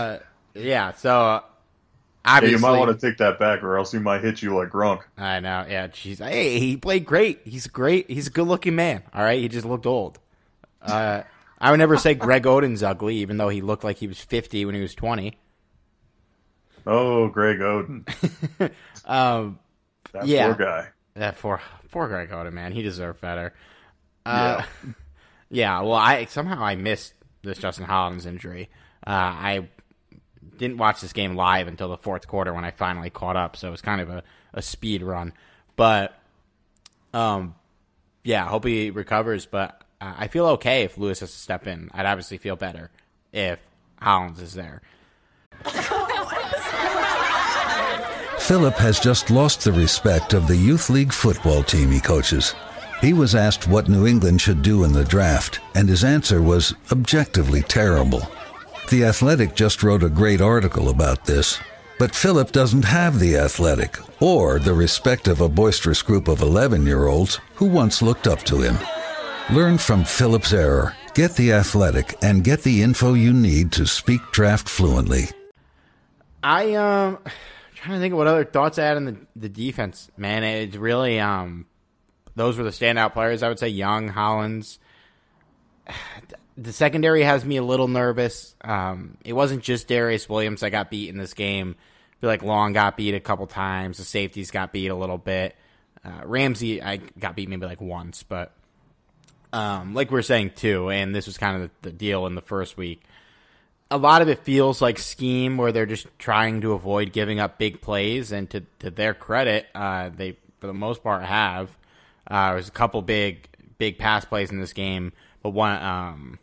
Yeah, so uh, Yeah, obviously... you might want to take that back, or else he might hit you like Gronk. I know, yeah, jeez. Hey, he played great. He's great. He's a good-looking man, all right? He just looked old. Uh, I would never say Greg Oden's ugly, even though he looked like he was fifty when he was twenty. Oh, Greg Oden. um, that yeah. poor guy. That poor, poor Greg Oden, man. He deserved better. Uh, Yeah. yeah, well, I somehow I missed this Justin Hollins injury. Uh, I didn't watch this game live until the fourth quarter when I finally caught up, so it was kind of a, a speed run. But, um, yeah, I hope he recovers, but uh, I feel okay if Lewis has to step in. I'd obviously feel better if Hollins is there. Philip has just lost the respect of the youth league football team he coaches. He was asked what New England should do in the draft, and his answer was objectively terrible. The Athletic just wrote a great article about this, but Philip doesn't have The Athletic or the respect of a boisterous group of eleven-year-olds who once looked up to him. Learn from Philip's error, get The Athletic, and get the info you need to speak draft fluently. I, um, trying to think of what other thoughts I had on the, the defense, man. It's really, um, those were the standout players. I would say Young, Hollins. The secondary has me a little nervous. Um, it wasn't just Darius Williams that got beat in this game. I feel like Long got beat a couple times. The safeties got beat a little bit. Uh, Ramsey, I got beat maybe like once, but um, like we were saying too, and this was kind of the, the deal in the first week. A lot of it feels like scheme where they're just trying to avoid giving up big plays, and to, to their credit, uh, they for the most part have. Uh, there's a couple big big pass plays in this game, but one um,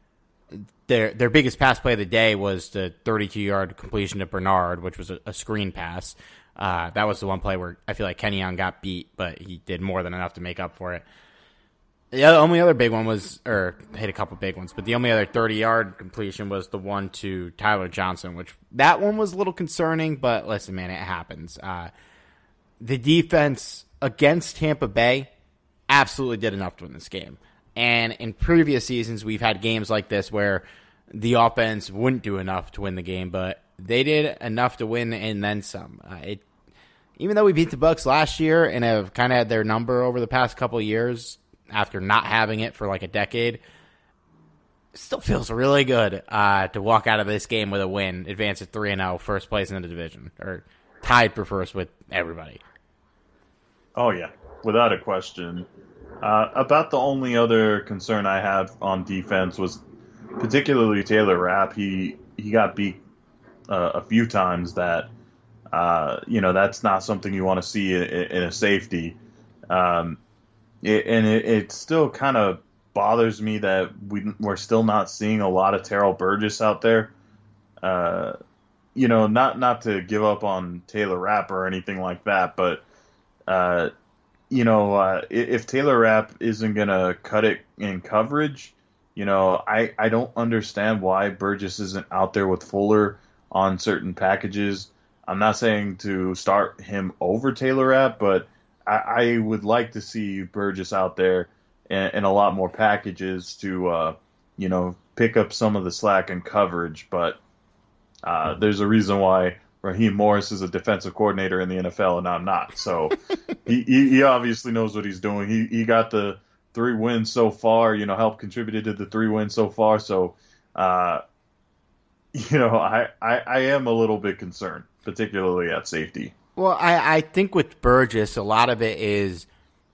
their their biggest pass play of the day was the thirty-two yard completion to Bernard, which was a, a screen pass. Uh, that was the one play where I feel like Kenny Young got beat, but he did more than enough to make up for it. The other, only other big one was, or hit a couple big ones, but the only other thirty yard completion was the one to Tyler Johnson, which that one was a little concerning, but listen, man, it happens. Uh, the defense against Tampa Bay absolutely did enough to win this game. And in previous seasons, we've had games like this where the offense wouldn't do enough to win the game, but they did enough to win and then some. Uh, it, even though we beat the Bucs last year and have kind of had their number over the past couple of years after not having it for like a decade, it still feels really good uh, to walk out of this game with a win, advance at three and oh, first place in the division, or tied for first with everybody. Oh, yeah, without a question. Uh, about the only other concern I had on defense was particularly Taylor Rapp. He he got beat uh, a few times that, uh, you know, that's not something you want to see in, in a safety. Um, it, and it, it still kind of bothers me that we, we're still not seeing a lot of Terrell Burgess out there. Uh, you know, not, not to give up on Taylor Rapp or anything like that, but uh, you know, uh, if Taylor Rapp isn't going to cut it in coverage, you know, I, I don't understand why Burgess isn't out there with Fuller on certain packages. I'm not saying to start him over Taylor Rapp, but I, I would like to see Burgess out there in, in a lot more packages to, uh, you know, pick up some of the slack in coverage. But uh, there's a reason why Raheem Morris is a defensive coordinator in the N F L and I'm not. So he, he, he obviously knows what he's doing. He he got the three wins so far, you know, helped contributed to the three wins so far. So, uh, you know, I, I, I am a little bit concerned, particularly at safety. Well, I, I think with Burgess, a lot of it is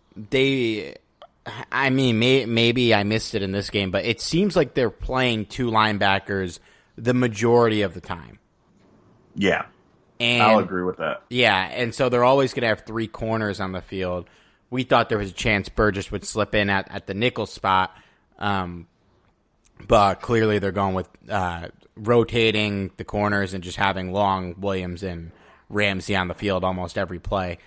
they, I mean, may, maybe I missed it in this game, but it seems like they're playing two linebackers the majority of the time. Yeah. And, I'll agree with that. Yeah, and so they're always going to have three corners on the field. We thought there was a chance Burgess would slip in at, at the nickel spot, um, but clearly they're going with uh, rotating the corners and just having Long, Williams, and Ramsey on the field almost every play.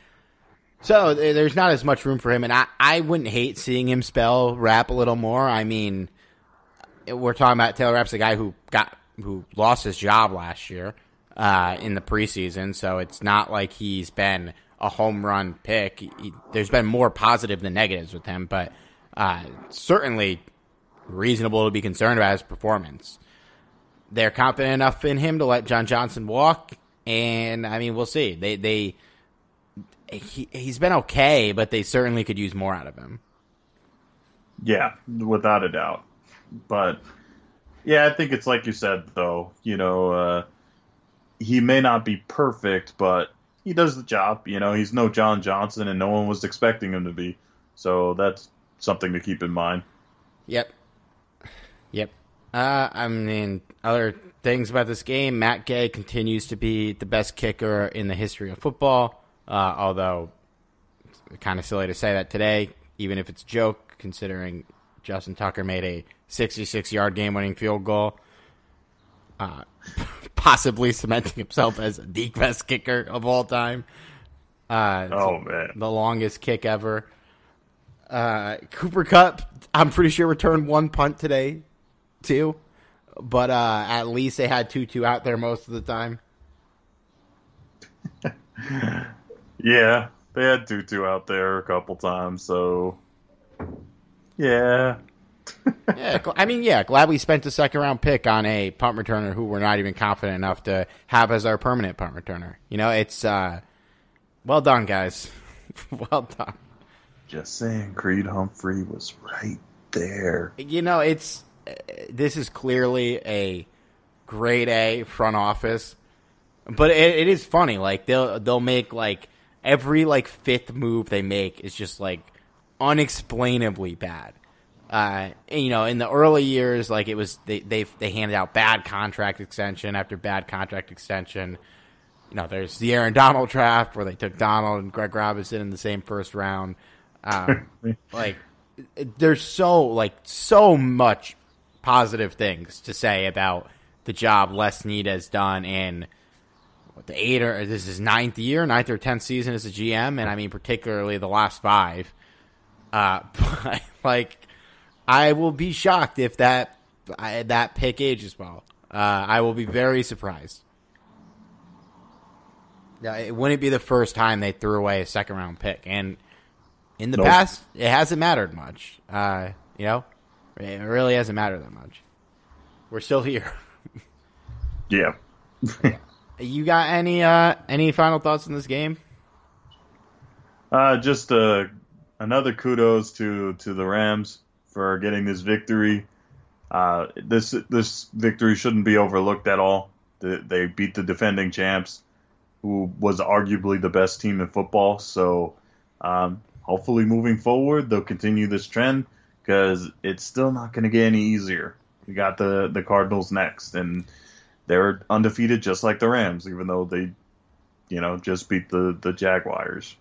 So there's not as much room for him, and I, I wouldn't hate seeing him spell Rapp a little more. I mean, we're talking about Taylor Rapp's the guy who got who lost his job last year. Uh, in the preseason, so it's not like he's been a home run pick. He, he, there's been more positive than negatives with him, but uh, certainly reasonable to be concerned about his performance. they're confident enough in him to let John Johnson walk, and I mean, we'll see. They they he he's been okay, but they certainly could use more out of him. Yeah, without a doubt. But yeah, I think it's like you said, though. You know, uh, he may not be perfect, but he does the job. You know, he's no John Johnson, and no one was expecting him to be. So that's something to keep in mind. Yep. Yep. Uh, I mean, other things about this game, Matt Gay continues to be the best kicker in the history of football, uh, although it's kind of silly to say that today, even if it's a joke, considering Justin Tucker made a sixty-six-yard game-winning field goal, uh, possibly cementing himself as the best kicker of all time. Uh, oh, man. The longest kick ever. Uh, Cooper Kupp, I'm pretty sure returned one punt today, too. But uh, at least they had Tutu out there most of the time. Yeah, they had Tutu out there a couple times, so yeah. yeah, I mean, yeah, glad we spent a second-round pick on a punt returner who we're not even confident enough to have as our permanent punt returner. You know, it's uh, well done, guys. Well done. Just saying, Creed Humphrey was right there. You know, it's this is clearly a grade A front office, but it, it is funny. Like they'll they'll make like every like fifth move they make is just like unexplainably bad. Uh, and, you know, in the early years, like it was they they they handed out bad contract extension after bad contract extension. You know, there's the Aaron Donald draft where they took Donald and Greg Robinson in the same first round. Um, like, there's so like so much positive things to say about the job Les Snead has done in what, the eight or this is ninth year, ninth or tenth season as a G M, and I mean particularly the last five. Uh, but like, I will be shocked if that I, that pick ages well. Uh, I will be very surprised. Yeah, it wouldn't be the first time they threw away a second round pick, and in the nope. past, it hasn't mattered much. Uh, you know, it really hasn't mattered that much. We're still here. Yeah. yeah. You got any uh, any final thoughts on this game? Uh, just uh, another kudos to, to the Rams for getting this victory. Uh, this this victory shouldn't be overlooked at all. They, they beat the defending champs, who was arguably the best team in football. So. Um, Hopefully, moving forward, they'll continue this trend because it's still not going to get any easier. We got the, the Cardinals next, and they're undefeated just like the Rams, even though they, you know, just beat the, the Jaguars.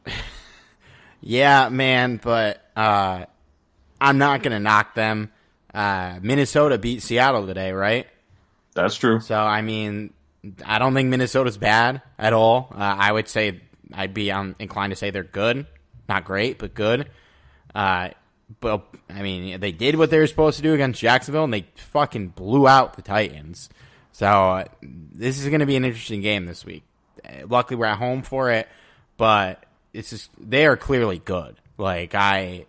Yeah, man, but uh, I'm not going to knock them. Uh, Minnesota beat Seattle today, right? That's true. So, I mean, I don't think Minnesota's bad at all. Uh, I would say I'd be um, inclined to say they're good. Not great, but good. Uh, but, I mean, they did what they were supposed to do against Jacksonville, and they fucking blew out the Titans. So, uh, this is going to be an interesting game this week. Uh, luckily, we're at home for it, but it's just, they are clearly good. Like, I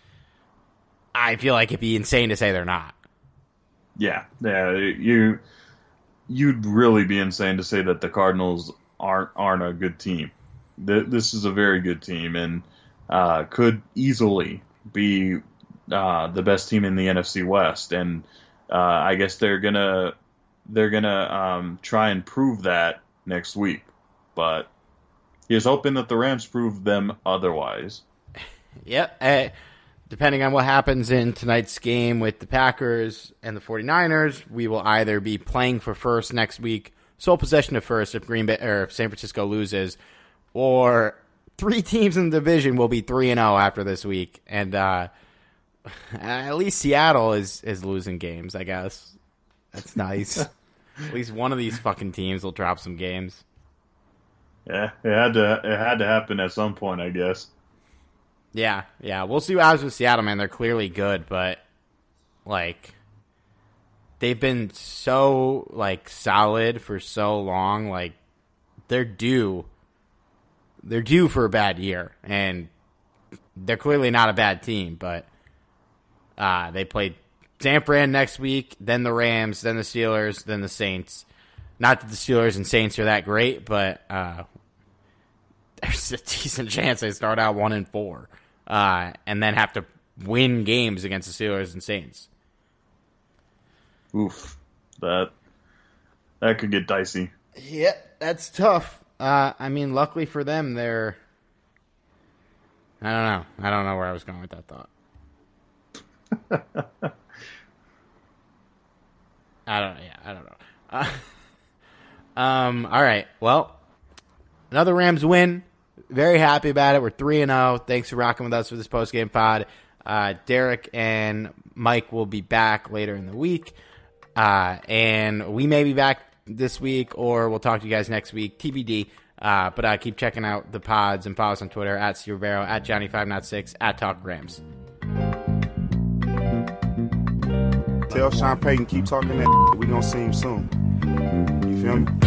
I feel like it'd be insane to say they're not. Yeah, yeah, you, you'd really be insane to say that the Cardinals aren't, aren't a good team. This is a very good team, and Uh, could easily be uh, the best team in the N F C West, and uh, I guess they're gonna they're gonna um, try and prove that next week. But here's hoping that the Rams prove them otherwise. Yep. Uh, depending on what happens in tonight's game with the Packers and the 49ers, we will either be playing for first next week, sole possession of first if Green Bay or if San Francisco loses, or three teams in the division will be three and zero after this week, and uh, at least Seattle is, is losing games. I guess that's nice. At least one of these fucking teams will drop some games. Yeah, it had to it had to happen at some point, I guess. Yeah, yeah. We'll see what happens with Seattle, man. They're clearly good, but like they've been so like solid for so long. Like they're due. They're due for a bad year, and they're clearly not a bad team, but uh, they played San Fran next week, then the Rams, then the Steelers, then the Saints. Not that the Steelers and Saints are that great, but uh, there's a decent chance they start out one and four, uh, and then have to win games against the Steelers and Saints. Oof, that that could get dicey. Yeah, that's tough. Uh, I mean, luckily for them, they're. I don't know. I don't know where I was going with that thought. I don't. Yeah, I don't know. Uh, um. All right. Well, another Rams win. Very happy about it. We're three and zero. Thanks for rocking with us for this post game pod. Uh, Derek and Mike will be back later in the week, uh, and we may be back this week, or we'll talk to you guys next week. T B D. Uh, but uh, keep checking out the pods and follow us on Twitter at Steve Rivero, at Johnny five not six, at Talk Rams. Tell Sean Payton keep talking that. We gonna see him soon. You feel me?